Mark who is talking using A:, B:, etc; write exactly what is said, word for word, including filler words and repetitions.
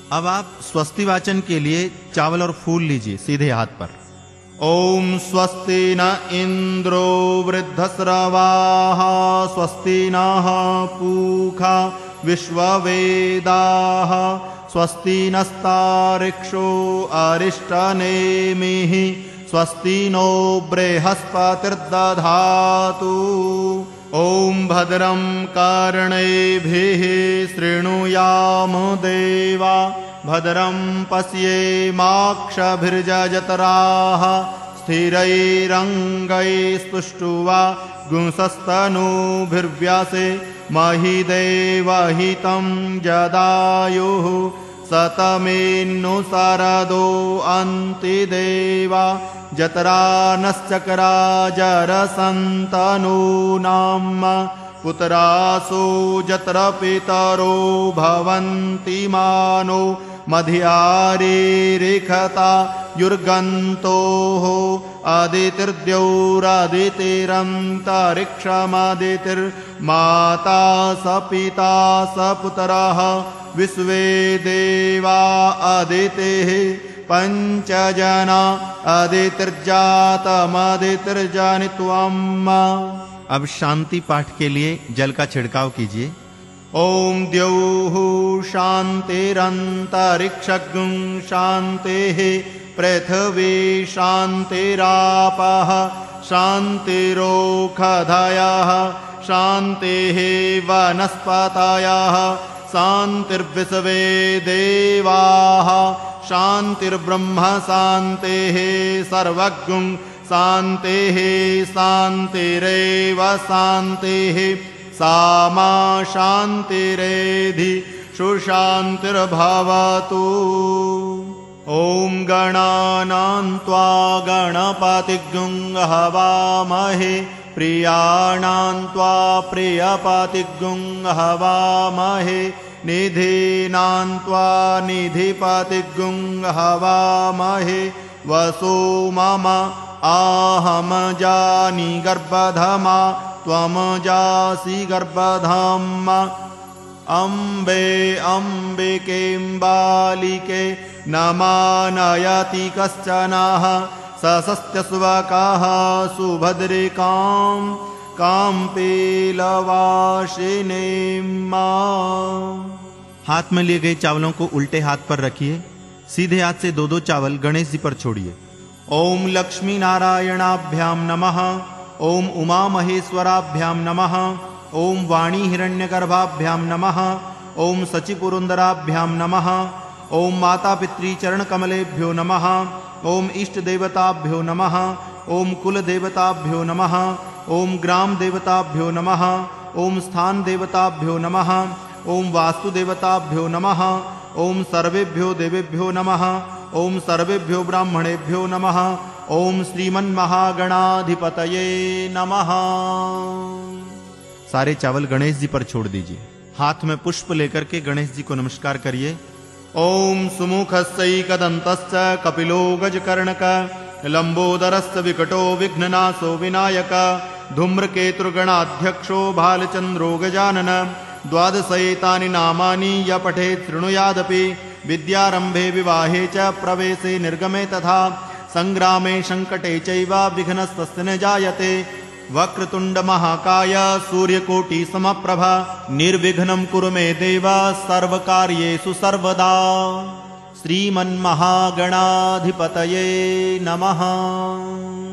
A: अब आप स्वस्ति वाचन के लिए चावल और फूल लीजिए सीधे हाथ पर। ओम स्वस्ति न इंद्रो वृद्धस्रवाः स्वस्ति नः पूषा विश्ववेदाः स्वस्ति नस्तार्क्ष्यो अरिष्टनेमिः स्वस्ति नो बृहस्पतिर्दधातु। ओम भद्रं कर्णेभिः शृणुयाम देवा भद्रं पश्येमाक्षभिर्यजत्राः स्थिरैरङ्गैस्तुष्ट्वा गुंसस्तनूभिर्व्यासे महिदेवहितं जदायुः सतमेन्नु सरदो अन्ति देवा जतरा नश्चक्रा जरसन्तनूनाम् पुत्रासो जत्र पितरो भवन्ति मानो मध्यारीरिखता युर्गन्तोः अदितिर्द्यौरदितिरन्तरिक्षमदितिर्माता स पिता स पुत्रः विश्वे देवा अदितिः पंचजना अदितिर्जातमदितिर्जनित्वम्। अब शांति पाठ के लिए जल का छिड़काव कीजिए। ओम द्यौः शान्तिरन्तरिक्षं शान्तिः पृथिवी शान्तिरापः शान्तिरोषधयः शान्तिः वनस्पतयः शान्तिर्विश्वे देवाः शान्तिर्ब्रह्म शान्तिः सर्वज्ञं शान्तिः शान्तिरेव शान्तिः सामा शान्तिरेधि सुशान्तिर्भवतु। ओम गणानां त्वा गणपतिं हवामहे प्रियाणां त्वा प्रियपतिं हवामहे निधीनां त्वा निधिपतिं हवामहे वसो मम आहम जानि गर्भधमा त्वं जासि गर्भधाम। अम्बे अम्बिकें बालिके न मानयति कश्चनः सशस्त्यस्वकाः सुभद्रिकां काम्पीलवासिनीं मां। हाथ में लिए गए चावलों को उल्टे हाथ पर रखिए। सीधे हाथ से दो दो चावल गणेश जी पर छोड़िए। ओम लक्ष्मी नारायणाभ्याम नमः। ओम उमा महेश्वराभ्यां नमः। ओम वाणी हिरण्यगर्भाभ्यां नमः। ओम सचिपुरुंदराभ्यां नमः। ओम माता पितृ चरण कमलेभ्यो नमः। ओम इष्ट देवताभ्यो नमः। ओम कुल देवताभ्यो नमः। ओम ग्राम देवताभ्यो नमः। ओम स्थान देवताभ्यो नमः। ओम वास्तु देवताभ्यो नमः। ओम सर्वेभ्यो देवेभ्यो नमः। ओम सर्वेभ्यो ब्राह्मणेभ्यो नमः। ओम श्रीमन्महागणाधिपतये नमः। सारे चावल गणेश जी पर छोड़ दीजिए। हाथ में पुष्प लेकर के गणेश जी को नमस्कार करिए। ओम सुमुखस्यैकदन्तश्च कपिलो गजकर्णक लंबोदरस्य विकटो विघ्ननाशो विनायक धूम्रकेतुर्गणाध्यक्षो भालचंद्रो गजानन। द्वादशैतानि नामानि य पठेत् शृणुयादपि विद्यारंभे विवाहे च प्रवेशे निर्गमे तथा संग्रामे संकटे चैव विघ्नस्तस्य न जायते। वक्रतुंड महाकाय सूर्यकोटि समप्रभा निर्विघ्नं कुरु मे देव सर्वकार्येषु सर्वदा। श्रीमन्महागणाधिपतये नमः।